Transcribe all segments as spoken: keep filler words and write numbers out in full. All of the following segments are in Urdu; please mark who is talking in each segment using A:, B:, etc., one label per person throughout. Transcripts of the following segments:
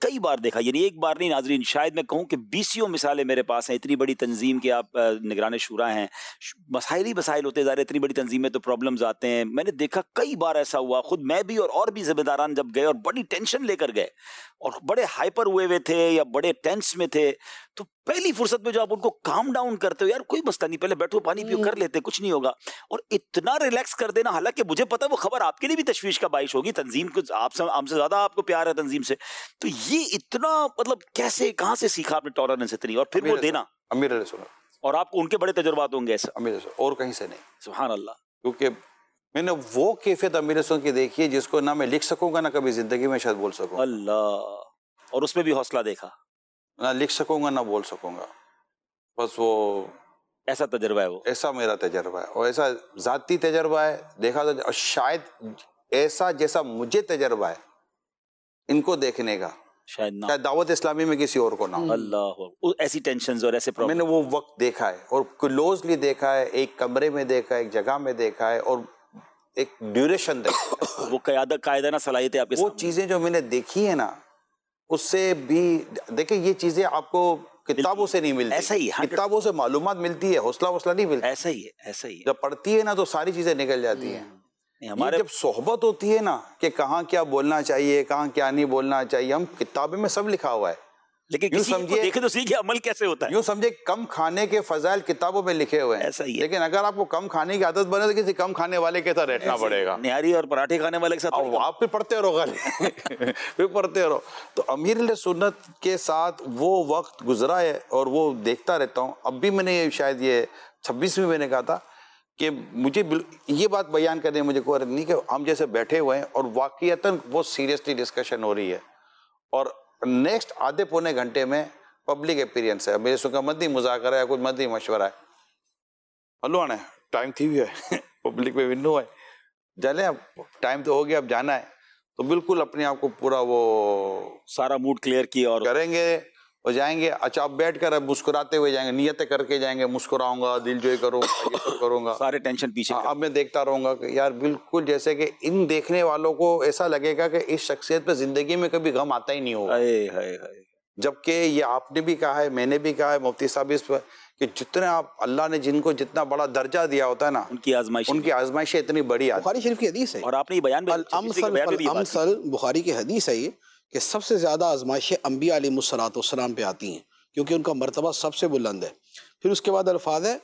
A: کئی بار دیکھا، یعنی ایک بار نہیں ناظرین، شاید میں کہوں کہ بیسیوں مثالیں میرے پاس ہیں. اتنی بڑی تنظیم کے آپ نگران شورا ہیں، مسائل ہی مسائل ہوتے جا رہے، اتنی بڑی تنظیم میں تو پرابلمز آتے ہیں. میں نے دیکھا کئی بار ایسا ہوا، خود میں بھی اور اور بھی ذمہ داران جب گئے اور بڑی ٹینشن لے کر گئے اور بڑے ہائپر ہوئے ہوئے تھے یا بڑے ٹینس میں تھے، تو پہلی فرصت میں جو آپ ان کو کام ڈاؤن کرتے ہو، یار کوئی مسئلہ نہیں، پہلے بیٹھو پانی پیو، کر لیتے، کچھ نہیں ہوگا، اور اتنا ریلیکس کر دینا، حالانکہ مجھے پتا وہ خبر آپ کے لیے بھی تشویش کا باعث ہوگی، تنظیم کو آپ سے ہم سے زیادہ آپ کو پیار ہے تنظیم سے، تو یہ اتنا مطلب کیسے کہاں سے سیکھا آپ نے ٹالرنس اتنی، اور پھر وہ دینا.
B: امیر علیہ السلام،
A: اور آپ کو ان کے بڑے تجربات ہوں گے ایسا.
B: امیر علیہ السلام اور کہیں سے نہیں.
A: سبحان اللہ.
B: کیونکہ میں نے وہ کیفیت امیر علیہ السلام کی دیکھی ہے جس کو نہ میں لکھ سکوں گا نہ کبھی زندگی میں شاید بول سکوں.
A: اللہ. اور اس میں بھی حوصلہ دیکھا.
B: نہ لکھ سکوں گا نہ بول سکوں گا، بس وہ
A: ایسا تجربہ ہے، وہ ایسا
B: میرا تجربہ ہے، اور ایسا ذاتی تجربہ ہے دیکھا تو، اور شاید ایسا جیسا مجھے تجربہ ہے ان کو دیکھنے کا
A: شاید نہ،
B: شاید دعوت اسلامی میں کسی اور کو نہ ہو.
A: اللہ، ایسی ٹینشنز اور ایسے
B: میں نے وہ وقت دیکھا ہے اور کلوزلی دیکھا ہے، ایک کمرے میں دیکھا ہے، ایک جگہ میں دیکھا ہے، اور ایک ڈیوریشن دیکھا ہے.
A: وہ قیادت قائدانہ صلاحیتیں آپ کے
B: وہ چیزیں جو میں نے دیکھی ہیں نا، اس سے بھی دیکھیں یہ چیزیں آپ کو کتابوں سے نہیں ملتی.
A: ایسا ہی
B: کتابوں سے معلومات ملتی ہے، حوصلہ حوصلہ نہیں ملتا.
A: ایسا ہی ہے، ایسا ہی ہے.
B: جب پڑھتی ہے نا تو ساری چیزیں نکل جاتی ہیں. ہمارے جب صحبت ہوتی ہے نا کہ کہاں کیا بولنا چاہیے، کہاں کیا نہیں بولنا چاہیے، ہم کتابیں میں سب لکھا ہوا ہے،
A: لیکن کسی کو دیکھے تو سیکھے عمل کیسے ہوتا ہے.
B: یوں سمجھے کم کھانے کے فضائل کتابوں میں لکھے ہوئے ہیں.
A: ایسا ہی ہے.
B: لیکن اگر آپ کو کم کھانے کی عادت بنے تو کسی کم کھانے والے کے ساتھ رہنا پڑے گا.
A: نہاری اور پراٹھے کھانے والے کے ساتھ
B: آپ پھر پڑھتے رہو گا، پھر پڑھتے رہو. تو امیر علیہ سنت کے ساتھ وہ وقت گزرا ہے اور وہ دیکھتا رہتا ہوں. اب بھی میں نے شاید یہ چھبیس میں میں نے کہا تھا کہ مجھے یہ بات بیان کرنے مجھے کوئی نہیں کہ ہم جیسے بیٹھے ہوئے ہیں اور واقعتاً بہت سیریسلی ڈسکشن ہو رہی ہے، اور نیکسٹ آدھے پونے گھنٹے میں پبلک اپیرینس ہے، میرے سنگا مدنی مذاکرہ ہے، کچھ مدنی مشورہ ہے. ہلو آنا ہے، ٹائم تھی بھی ہے، پبلک میں ونو ہے، چلیں اب ٹائم تو ہو گیا، اب جانا ہے. تو بالکل اپنے آپ کو پورا وہ
A: سارا موڈ کلیئر کیا اور
B: کریں گے اور جائیں گے. اچھا آپ بیٹھ کر اب مسکراتے ہوئے جائیں گے، نیتیں کر کے جائیں گے، مسکراؤں گا، دل جوئی کروں گا، یہ سب کروں گا،
A: سارے ٹینشن پیچھے.
B: اب میں دیکھتا رہوں گا کہ یار بالکل جیسے کہ ان دیکھنے والوں کو ایسا لگے گا کہ اس شخصیت پہ زندگی میں کبھی غم آتا ہی نہیں ہوگا. جبکہ یہ آپ نے بھی کہا ہے، میں نے بھی کہا ہے، مفتی صاحب اس پر، کہ جتنے آپ اللہ نے جن کو جتنا بڑا درجہ دیا ہوتا ہے نا،
A: ان کی آزمائش
B: ان کی آزمائشیں اتنی بڑی آتی.
C: بخاری شریف کی حدیث ہے،
A: اور آپ نے یہ بیان بھی
C: الامثل، بخاری کی حدیث ہے یہ کہ سب سے زیادہ آزمائشیں انبیاء علیہ الصلوۃ والسلام پہ آتی ہیں کیونکہ ان کا مرتبہ سب سے بلند ہے. پھر اس کے بعد الفاظ ہے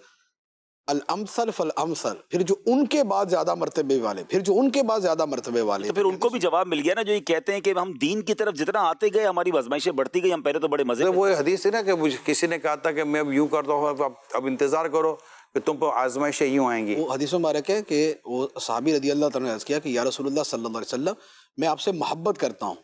C: الامثل فالامثل، پھر جو ان کے بعد زیادہ مرتبے والے، پھر جو ان کے بعد زیادہ مرتبے والے.
A: تو پھر ان کو بھی جواب مل گیا نا، جو یہ کہتے ہیں کہ ہم دین کی طرف جتنا آتے گئے ہماری آزمائشیں بڑھتی گئی، ہم پہلے تو بڑے مزے.
B: وہ حدیث ہے نا کہ کسی نے کہا تھا کہ میں اب یوں کرتا ہوں، اب انتظار کرو کہ تم پر آزمائشیں یوں آئیں گی.
C: وہ حدیث مبارک ہے کہ وہ صحابی رضی اللہ تعالیٰ نے عرض کیا کہ یا رسول اللہ صلی اللہ علیہ وسلم میں آپ سے محبت کرتا ہوں.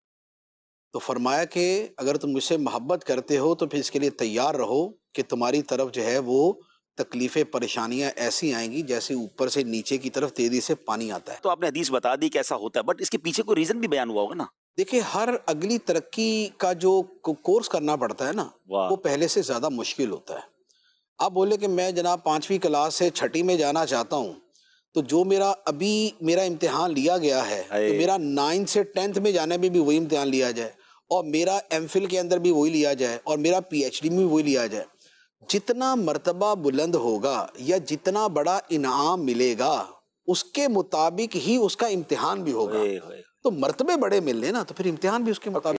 C: تو فرمایا کہ اگر تم مجھ سے محبت کرتے ہو تو پھر اس کے لیے تیار رہو کہ تمہاری طرف جو ہے وہ تکلیفیں پریشانیاں ایسی آئیں گی جیسے اوپر سے نیچے کی طرف تیزی سے پانی آتا ہے.
A: تو آپ نے حدیث بتا دی کیسا ہوتا ہے، بٹ اس کے پیچھے کوئی ریزن بھی بیان ہوا ہوگا نا.
C: دیکھیں ہر اگلی ترقی کا جو کورس کرنا پڑتا ہے نا وہ پہلے سے زیادہ مشکل ہوتا ہے. آپ بولے کہ میں جناب پانچویں کلاس سے چھٹی میں جانا چاہتا ہوں، تو جو میرا ابھی میرا امتحان لیا گیا ہے تو میرا نائنتھ سے ٹینتھ میں جانے میں بھی وہی امتحان لیا جائے، اور میرا ایم فل کے اندر بھی وہی لیا جائے، اور میرا پی ایچ ڈی میں بھی وہی لیا جائے. جتنا مرتبہ بلند ہوگا یا جتنا بڑا انعام ملے گا اس کے مطابق ہی اس کا امتحان بھی ہوگا. تو مرتبے بڑے ملنے نا تو پھر امتحان بھی اس کے مطابق